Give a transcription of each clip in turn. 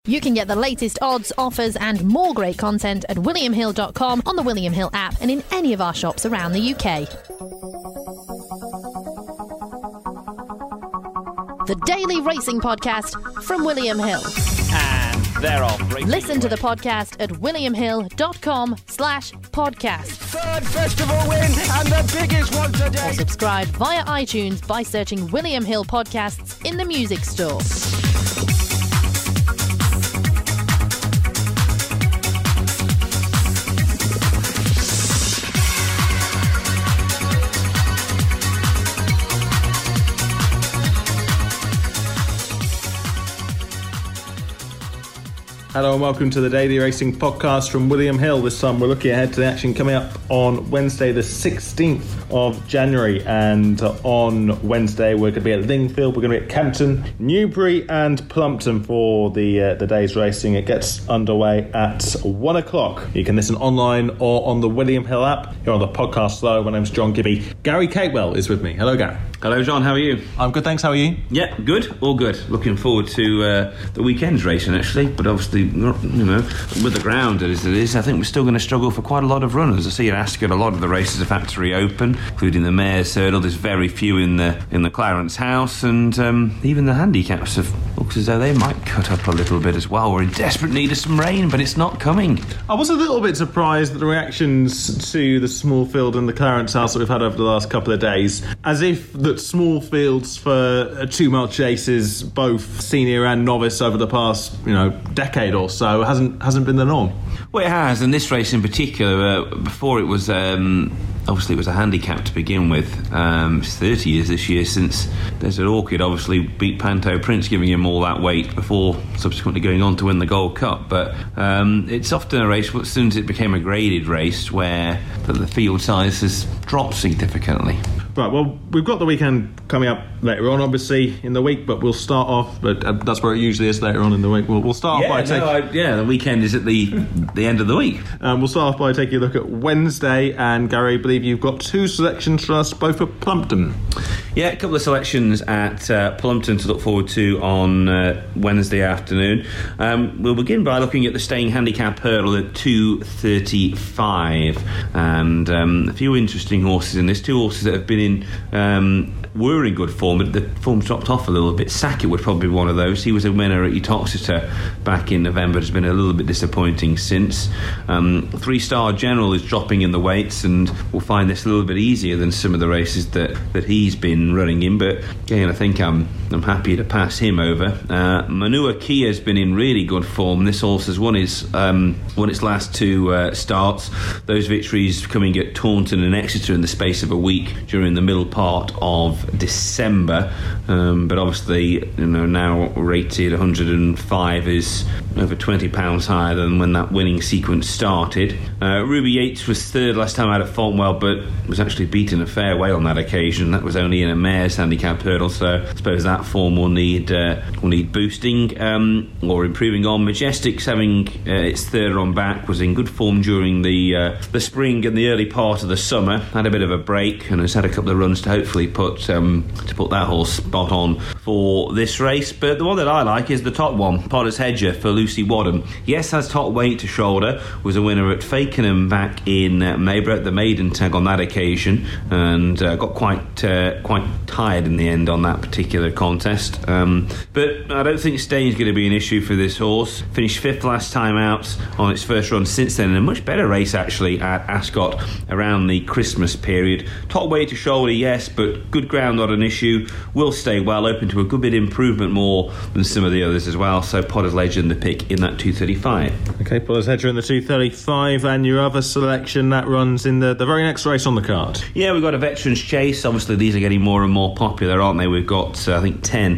You can get the latest odds, offers and more great content at williamhill.com, on the William Hill app and in any of our shops around the UK. The Daily Racing Podcast from William Hill. And they're off. Listen to the podcast at williamhill.com/podcast. Third festival win and the biggest one today. Or subscribe via iTunes by searching William Hill Podcasts in the music store. Hello and welcome to the Daily Racing Podcast from William Hill. This time we're looking ahead to the action coming up on Wednesday the 16th of January, and on Wednesday we're going to be at Lingfield, we're going to be at Kempton, Newbury and Plumpton for the day's racing. It gets underway at 1 o'clock. You can listen online or on the William Hill app. You're on the podcast though. My name's John Gibby. Gary Catewell is with me. Hello, Gary. Hello, John. How are you? I'm good, thanks. How are you? Yeah, good. All good. Looking forward to the weekend's racing, actually. But obviously, with the ground as it is, I think we're still going to struggle for quite a lot of runners. I see at Ascot a lot of the races have had to reopen, including the Mayor's Hurdle. There's very few in the Clarence House, and even the handicaps looks as though they might cut up a little bit as well. We're in desperate need of some rain, but it's not coming. I was a little bit surprised at the reactions to the Smallfield and the Clarence House that we've had over the last couple of days, as if that small fields for 2-mile chases, both senior and novice, over the past decade or so hasn't been the norm. Well, it has, and this race in particular, before it was obviously it was a handicap to begin with. It's 30 years this year since Desert Orchid obviously beat Panto Prince, giving him all that weight before subsequently going on to win the Gold Cup. But it's often a race, as soon as it became a graded race, where the field size has dropped significantly. Right, well, we've got the weekend coming up later on, obviously, in the week, but we'll start off, but that's where it usually is later on in the week. We'll start off by the weekend is at the end of the week. We'll start off by taking a look at Wednesday, and Gary, I believe you've got 2 selections for us, both at Plumpton. Yeah, a couple of selections at Plumpton to look forward to on Wednesday afternoon. We'll begin by looking at the Staying Handicap Hurdle at 2:35, and a few interesting horses in this. 2 horses that have been were in good form, but the form dropped off a little bit. Sackett would probably be one of those. He was a winner at Uttoxeter back in November. Has been a little bit disappointing since. 3-Star General is dropping in the weights, and we'll find this a little bit easier than some of the races that he's been running in. But again, I think I'm happy to pass him over. Manua Kia has been in really good form. This horse has won its last 2 starts. Those victories coming at Taunton and Exeter in the space of a week during the middle part of December, but obviously now rated 105 is over £20 higher than when that winning sequence started. Ruby Yates was 3rd last time out of Fontwell, but was actually beaten a fair way on that occasion. That was only in a Mayor's Handicap Hurdle, so I suppose that form will need boosting or improving on. Majestic's having its 3rd run back, was in good form during the spring and the early part of the summer. Had a bit of a break and has had a couple of runs to hopefully put that horse spot on for this race. But the one that I like is the top one, Potter's Hedger for Lucy Wadham. Yes, has top weight to shoulder, was a winner at Fakenham back in May, broke the maiden tag on that occasion, and got quite tired in the end on that particular contest. But I don't think staying's going to be an issue for this horse. Finished 5th last time out on its first run since then, in a much better race actually at Ascot around the Christmas period. Top weight to shoulder, yes, but good ground, not an issue. Will stay well, open to a good bit of improvement more than some of the others as well. So Potter's Legend the pick in that 2:35. Okay, Potter's Hedger in the 2:35, and your other selection that runs in the very next race on the card. Yeah, we've got a Veterans Chase. Obviously, these are getting more and more popular, aren't they? We've got I think 10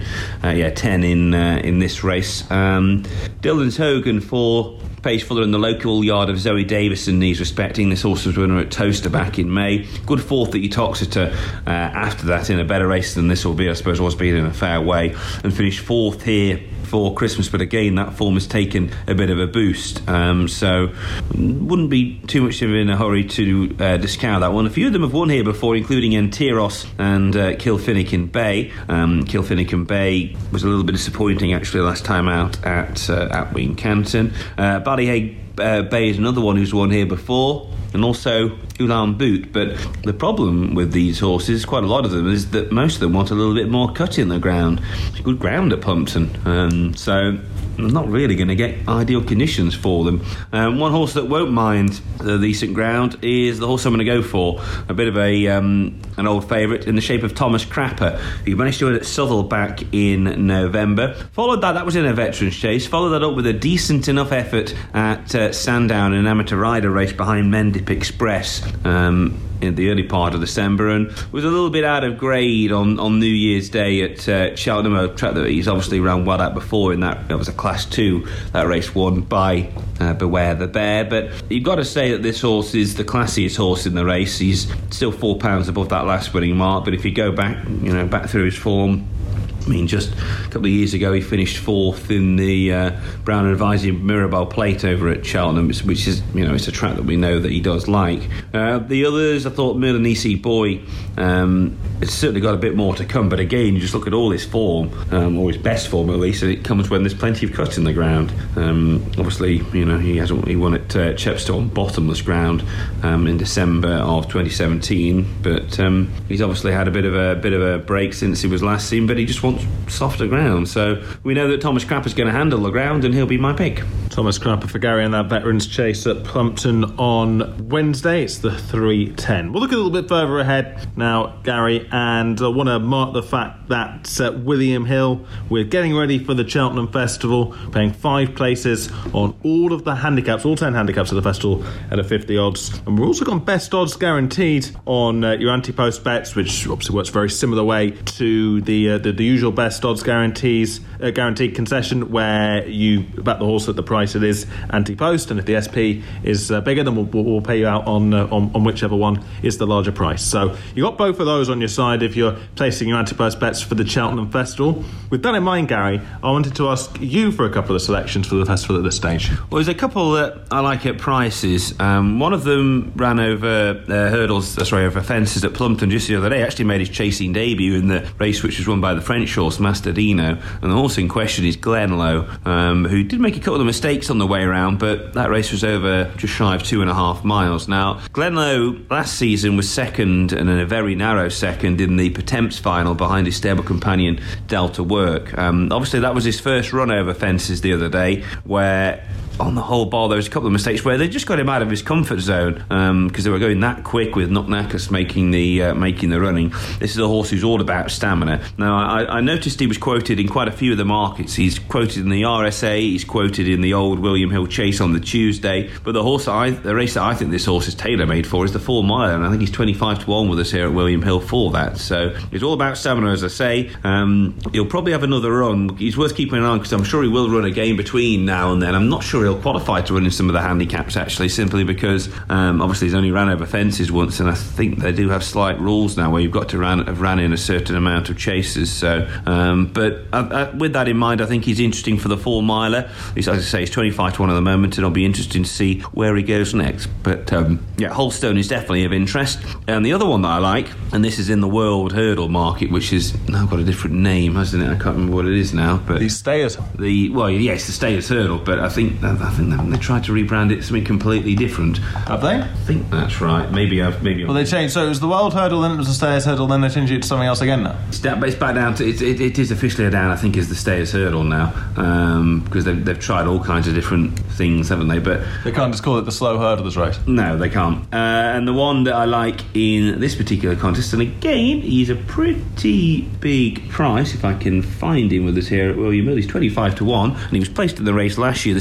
in this race. Dillon's Hogan for Paige Fuller in the local yard of Zoe Davison needs respecting. This horse was winner at Toaster back in May. Good 4th at Uttoxeter after that in a better race than this will be, I suppose, was being in a fair way, and finished 4th here for Christmas, but again, that form has taken a bit of a boost. So wouldn't be too much in a hurry to discount that one. A few of them have won here before, including Enteros and Kilfinnican Bay. Kilfinnican Bay was a little bit disappointing actually last time out at Wincanton. Ballyheigue Bay is another one who's won here before, and also Ulan Boot. But the problem with these horses, quite a lot of them, is that most of them want a little bit more cut in the ground. It's good ground at Plumpton, so not really going to get ideal conditions for them. One horse that won't mind the decent ground is the horse I'm going to go for. A bit of an old favourite in the shape of Thomas Crapper, who managed to win at Southwell back in November. Followed that was in a veterans chase. Followed that up with a decent enough effort at Sandown in an amateur rider race behind Mendip Express in the early part of December, and was a little bit out of grade on New Year's Day at Cheltenham, a track that he's obviously ran well at before. In that was a Class 2, that race won by Beware the Bear. But you've got to say that this horse is the classiest horse in the race. He's still £4 above that last winning mark, but if you go back through his form, I mean, just a couple of years ago, he finished 4th in the Brown and Advising Mirabelle Plate over at Cheltenham, which is, it's a track that we know that he does like. The others, I thought Milanese Boy, it's certainly got a bit more to come, but again, you just look at all his form, or his best form at least, and it comes when there's plenty of cut in the ground. Obviously, he won at Chepstow on bottomless ground in December of 2017, but he's obviously had a bit of a break since he was last seen, but he just wants softer ground. So we know that Thomas Crapper's going to handle the ground, and he'll be my pick. Thomas Crapper for Gary in that veterans chase at Plumpton on Wednesday. It's the 3:10. We'll look a little bit further ahead now, Gary, and I want to mark the fact that at William Hill, we're getting ready for the Cheltenham Festival, paying 5 places on all of the handicaps, all 10 handicaps of the festival at a 50 odds. And we've also got best odds guaranteed on your anti-post bets, which obviously works very similar way to the usual best odds guaranteed concession, where you bet the horse at the price it is anti-post, and if the SP is bigger, then we'll pay you out on whichever one is the larger price. So you got both of those on your side if you're placing your anti-post bets for the Cheltenham Festival. With that in mind, Gary, I wanted to ask you for a couple of selections for the festival at this stage. Well, there's a couple that I like at prices. One of them ran over over fences at Plumpton just the other day. Actually made his chasing debut in the race which was won by the French horse Mastodino, and the horse in question is Glenlow, who did make a couple of mistakes on the way around, but that race was over just shy of 2.5 miles. Now, Glenlow last season was second, and in a very narrow second, in the Pertemps final behind his stable companion Delta Work. Obviously that was his first run over fences the other day, where on the whole bar there was a couple of mistakes where they just got him out of his comfort zone, because they were going that quick with Knocknackers making the running. This is a horse who's all about stamina. Now I noticed he was quoted in quite a few of the markets. He's quoted in the RSA, he's quoted in the old William Hill Chase on the Tuesday, but the race that I think this horse is tailor-made for is the 4 mile, and I think he's 25-1 with us here at William Hill for that. So it's all about stamina, as I say. He'll probably have another run. He's worth keeping an eye on, because I'm sure he will run a game between now and then. I'm not sure he'll qualify to run in some of the handicaps, actually, simply because obviously he's only ran over fences once, and I think they do have slight rules now where you've got to have ran in a certain amount of chases. So but with that in mind, I think he's interesting for the 4 miler. As I say, he's 25-1 at the moment, and I'll be interested to see where he goes next. But Holstone is definitely of interest. And the other one that I like, and this is in the World Hurdle market, which has now got a different name, hasn't it? I can't remember what it is now. But the Stayers. It's the Stayers Hurdle, but I think they tried to rebrand it something completely different. Have they? I think that's right. Maybe. Well, they changed. So it was the World Hurdle, then it was the Stayers Hurdle, then they changed it to something else again now. It's back down to it is officially down, I think, is the Stayers Hurdle now, because they've tried all kinds of different things, haven't they? But they can't just call it the Slow Hurdlers race. No, they can't. And the one that I like in this particular contest, and again, he's a pretty big price if I can find him with us here at William Hill. He's 25-1, and he was placed in the race last year, despite the race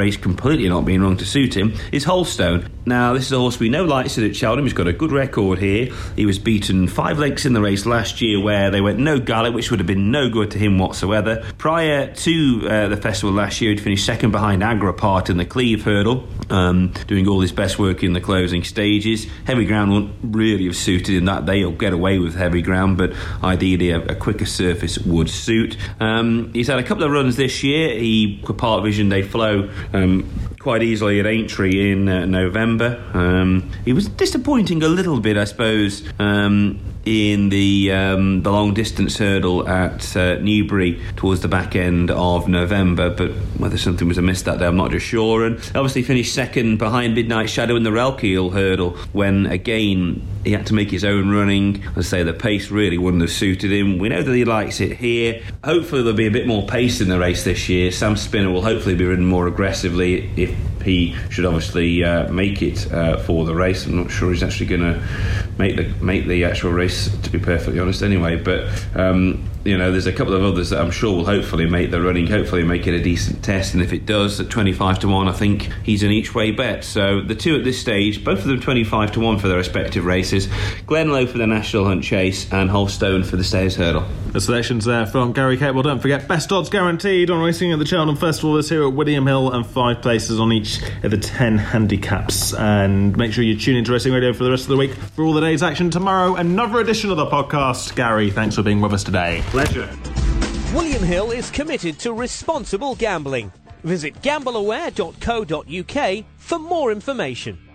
race completely not being wrong to suit him, is Holstone. Now, this is a horse we know likes it at Cheltenham. He's got a good record here. He was beaten 5 lengths in the race last year where they went no gallop, which would have been no good to him whatsoever. Prior to the festival last year, he'd finished second behind Agrapart in the Cleve Hurdle, doing all his best work in the closing stages. Heavy ground won't really have suited him that day. He'll get away with heavy ground, but ideally a quicker surface would suit. He's had a couple of runs this year. He could Park Vision Day flow quite easily at Aintree in November. He was disappointing a little bit, I suppose, in the long distance hurdle at Newbury towards the back end of November, but whether something was amiss that day I'm not just sure. And obviously finished second behind Midnight Shadow in the Relkeel hurdle when again he had to make his own running. As I say, the pace really wouldn't have suited him. We know that he likes it here. Hopefully there'll be a bit more pace in the race this year. Sam Spinner will hopefully be ridden more aggressively if he should obviously make it for the race. I'm not sure he's actually going to make the actual race, to be perfectly honest, anyway. But there's a couple of others that I'm sure will hopefully make the running, hopefully make it a decent test. And if it does, at 25 to 1, I think he's an each way bet. So the two at this stage, both of them 25 to 1 for their respective races. Glenlow for the National Hunt Chase and Holstone for the Stayers Hurdle. The selections there from Gary Cable. Don't forget, best odds guaranteed on racing at the Cheltenham Festival this year at William Hill, and 5 places on each of the 10 handicaps. And make sure you tune into Racing Radio for the rest of the week for all the day's action tomorrow. Another edition of the podcast. Gary, thanks for being with us today. Pleasure. William Hill is committed to responsible gambling. Visit gambleaware.co.uk for more information.